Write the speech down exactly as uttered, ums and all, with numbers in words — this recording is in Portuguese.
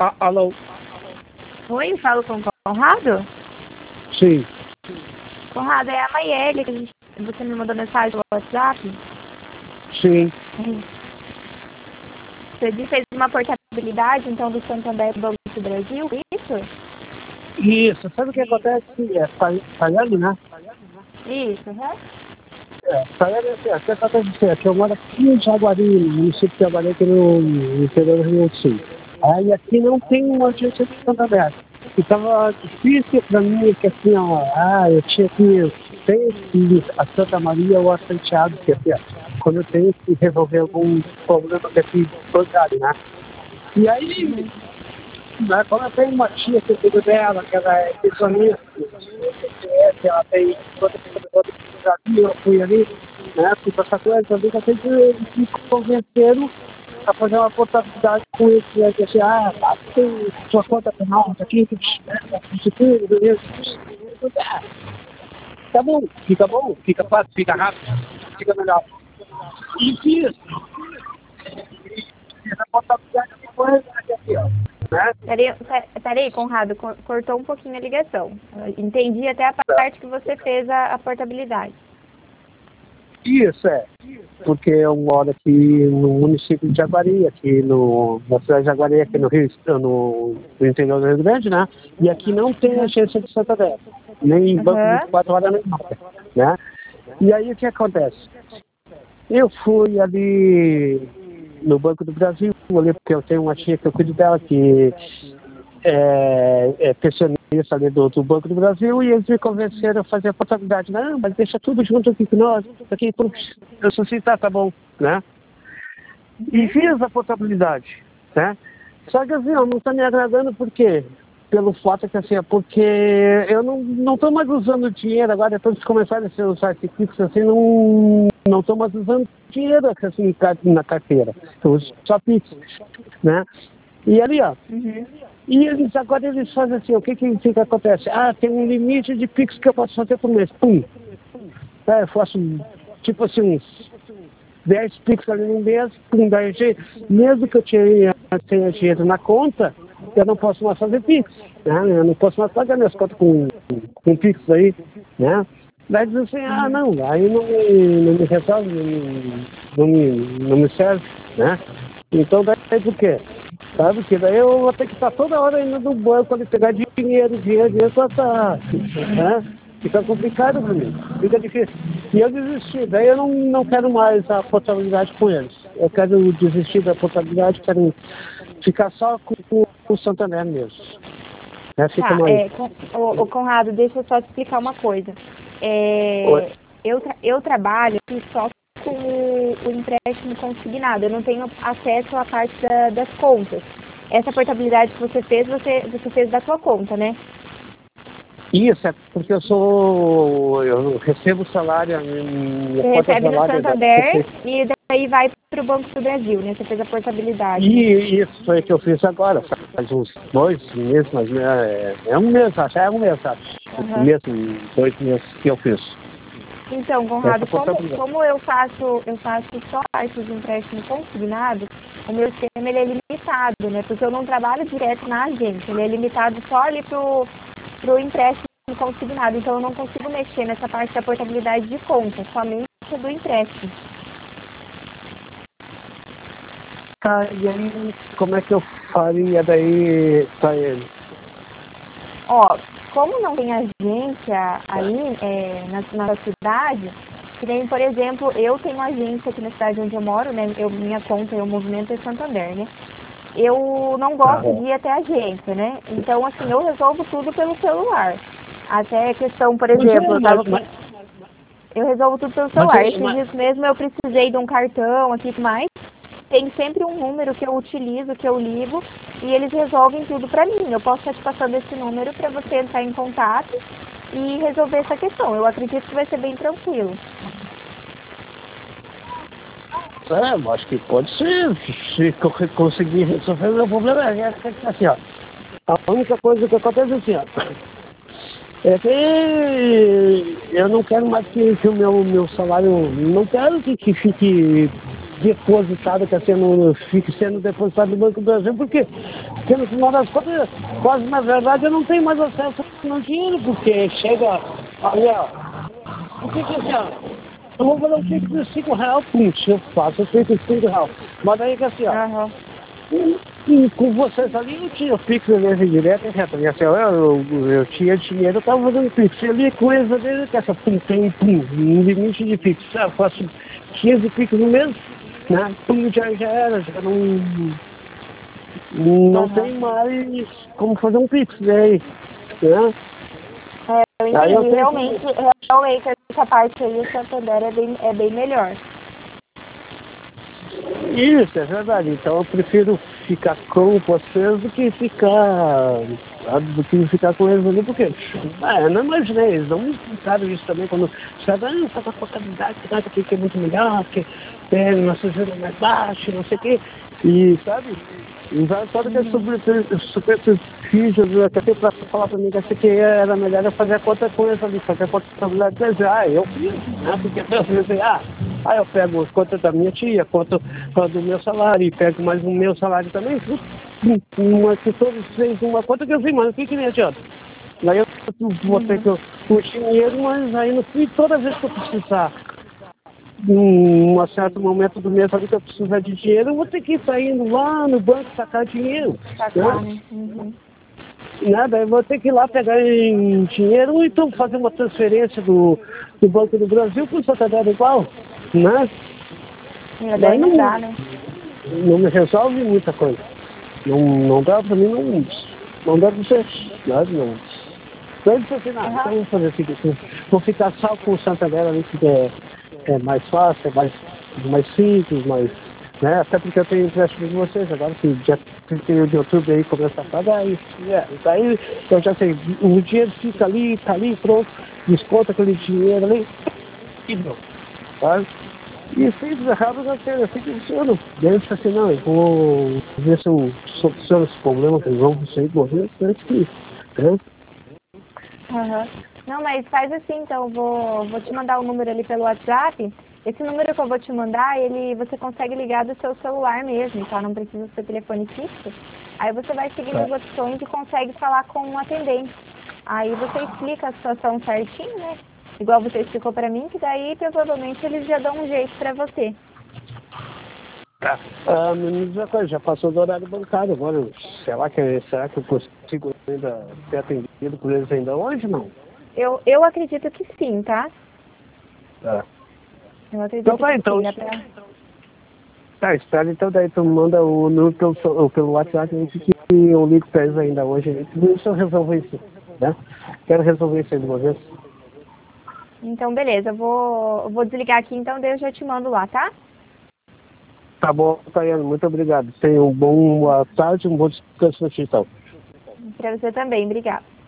Ah, alô? Oi, falo com o Conrado? Sim. Conrado, é a Maiele, que a gente, você me mandou mensagem no WhatsApp. Sim. Você disse que fez uma portabilidade, então, do Santander do Banco do Brasil, isso? Isso. Sabe o que acontece? É, Tayane, né? Isso, uhum. É, Tayane, assim, o que acontece assim, é que eu moro aqui em Jaguari, no município de Jaguari, aqui no, no interior do Rio Grande do Sul. Aí aqui não tem uma agência de Santander. E tava difícil para mim, que assim, ó, ah, eu tinha que ter que a Santa Maria ou a Santiago, que assim, ó, quando eu tenho que resolver algum problema daqui bancário, né? E aí, né, como eu tenho uma tia que eu cuido dela, que ela é pensionista, ela tem toda a eu fui ali, né, fui para essa coisa, também que sempre me convenceram a fazer uma portabilidade com eles, né, que assim, ah, tá, tem sua conta penal, isso aqui, isso aqui, beleza. Tá bom, fica bom, fica fácil, fica rápido, fica melhor. E fiz, fiz a portabilidade depois, aqui, ó. Né? Peraí, peraí, Conrado, cortou um pouquinho a ligação. Eu entendi até a parte que você fez a, a portabilidade. Isso, é. Porque eu moro aqui no município de Jaguari, aqui no, na cidade de Jaguari, aqui no Rio, no, no interior do Rio Grande, né? E aqui não tem agência de Santander, nem banco Uhum. vinte e quatro horas, nem nada, né? E aí o que acontece? Eu fui ali no Banco do Brasil, ali porque eu tenho uma tia que eu cuido dela, que é, é pensionista ali do, do Banco do Brasil, e eles me convenceram a fazer a portabilidade. Não, mas deixa tudo junto aqui com nós, aqui, eu sou assim, tá, tá bom, né? E fiz a portabilidade, né? Só que assim, ó, não está me agradando por quê? Pelo fato que assim, é porque eu não não estou mais usando dinheiro agora, todos começaram a usar esse Pix, assim, não não estou mais usando dinheiro assim na carteira. Eu uso só Pix, né? E ali, ó, Uhum. e eles agora eles fazem assim, o que que, que que acontece? Ah, tem um limite de Pix que eu posso fazer por mês. Pum! É, eu faço tipo assim uns dez Pix ali no mês, pum, daí, mesmo que eu tenha, tenha dinheiro na conta, eu não posso mais fazer Pix, né? Eu não posso mais pagar minhas contas com, com Pix aí, né? Daí diz assim, ah, não, aí não me, não me resolve, não me, não me serve, né? Então daí por quê? Sabe que daí eu vou ter que estar toda hora indo no banco ali pegar dinheiro, dinheiro, dinheiro pra tá, né? Fica complicado para mim, fica difícil. E eu desisti, daí eu não, não quero mais a portabilidade com eles. Eu quero desistir da portabilidade, quero ficar só com, com o Santander mesmo. É, fica Tá, mais. é, com, o, o Conrado, deixa eu só te explicar uma coisa. Oi. É, eu, tra eu trabalho aqui só com o, o empréstimo consignado, eu não tenho acesso à parte da, das contas. Essa portabilidade que você fez, você, você fez da sua conta, né? Isso, é porque eu sou. Eu recebo salário, minha Você conta recebe no salário da. Santander e daí vai para o Banco do Brasil, né? Você fez a portabilidade, né? E isso foi o que eu fiz agora, faz uns dois meses, mas é, é um mês, acho, é um mês, sabe? Um Uhum. mês, dois meses que eu fiz. Então, Conrado, Essa como, portabilidade. como eu faço, eu faço só parte de empréstimo consignado, o meu esquema ele é limitado, né? Porque eu não trabalho direto na agência, ele é limitado só ali pro, pro empréstimo consignado. Então eu não consigo mexer nessa parte da portabilidade de conta, somente do empréstimo. Tá, e aí, como é que eu faria daí pra ele? Ó, como não tem agência aí é, na, na cidade, que nem, por exemplo, eu tenho agência aqui na cidade onde eu moro, né? Eu, minha conta, o movimento é Santander, né? Eu não gosto de ir até a agência, né? Então, assim, eu resolvo tudo pelo celular. Até questão, por Mas exemplo, é, eu tava mas, com... mas, Eu resolvo tudo pelo mas, celular. é, Esses mas, dias mesmo eu precisei de um cartão aqui e mais. Tem sempre um número que eu utilizo, que eu ligo, e eles resolvem tudo pra mim. Eu posso estar te passando esse número para você entrar em contato e resolver essa questão. Eu acredito que vai ser bem tranquilo. é, eu acho que pode ser, se eu conseguir resolver o meu problema, é, é, é assim, ó. A única coisa que acontece é assim, ó. É que eu não quero mais que, que o meu, meu salário, não quero que, que fique depositado, que sendo, fique sendo depositado no Banco do Brasil, porque, porque no final das contas, quase na verdade eu não tenho mais acesso ao dinheiro, porque chega, olha, o que que é assim, ó, eu vou fazer um Pix de cinco reais, pum, eu faço o Pix de cinco reais, mas daí que assim, ó, Uhum. e, e com vocês ali eu tinha Pix ali direto e reto, e assim, ó, eu, eu, eu tinha dinheiro, eu tava fazendo Pix, ali com eles ali, que essa pum, tem pum, um limite de Pix, eu faço quinze Pix no mês, né, pum, já, já era, já não, não Uhum. tem mais como fazer um Pix, né, né? É, eu Aí eu entendi. tenho Realmente, que... realmente essa parte aí, o Santander é bem, é bem melhor. Isso, é verdade. Então eu prefiro ficar com vocês do que ficar do que ficar com eles ali, porque ah, eu não imaginei, eles não me explicaram isso também quando sabe, ah, essa qualidade que que é muito melhor, porque tem uma sujeira mais baixa, não sei o quê. E sabe? Usar toda que é super, super subsídio, até para falar para mim que essa aqui era melhor eu fazer a conta com eles ali, fazer a contabilidade deles. Ah, eu fiz, né? Porque às vezes, ah, aí eu pego as contas da minha tia, conta do meu salário, e pego mais o meu salário também, uma, que todos fez uma conta que eu vi, mas o que que me adianta? Aí eu vou ter que o dinheiro, mas aí no fim, toda vez que eu precisar, em um certo momento do mês ali que eu precisar de dinheiro, eu vou ter que estar indo lá no banco sacar dinheiro. Sacar, Né? né? Uhum. Nada, eu vou ter que ir lá pegar em dinheiro ou então fazer uma transferência do, do Banco do Brasil para o Santander igual, né? E daí Daí não não, dá, né? não me resolve muita coisa. Não, não dá para mim, não, não dá para ser. Não, não. Então eu disse assim, não, então eu vou fazer assim, assim, vou ficar só com o Santander ali, que é, é mais fácil, é mais, mais simples, mais, né? Até porque eu tenho empréstimo de vocês, agora que dia trinta e um de outubro aí começa a pagar isso. É, daí eu já sei, o dinheiro fica ali, tá ali, pronto, desconta aquele dinheiro ali, e pronto, sabe? E simples, errado não tem, assim que funciona. Daí eu disse assim, não, eu vou ver se eu soluciono esse problema que eles vão conseguir morrer antes que, né? Uhum. Não, mas faz assim, então, eu vou, vou te mandar o número ali pelo WhatsApp. Esse número que eu vou te mandar, ele você consegue ligar do seu celular mesmo, tá? Não precisa ser telefone fixo. Aí você vai seguindo as opções e consegue falar com um atendente. Aí você explica a situação certinho, né? Igual você explicou pra mim, que daí provavelmente eles já dão um jeito pra você. Tá. Ah, me diz uma coisa, já passou do horário bancário agora. Será que, será que eu consigo ainda ser atendido por eles ainda hoje, não? Eu, eu acredito que sim, tá? Tá. Eu acredito Então tá, que então. sim, dá pra... Tá, espera então, daí tu manda o número pelo, pelo WhatsApp que eu ligo pra eles ainda hoje. Deixa eu resolver isso, né? Quero resolver isso aí de uma vez. Então, beleza. Eu vou, eu vou desligar aqui, então daí eu já te mando lá, tá? Tá bom, Tayane, muito obrigado. Tenha um bom boa tarde, um bom descanso no então. Pra você também. Obrigada.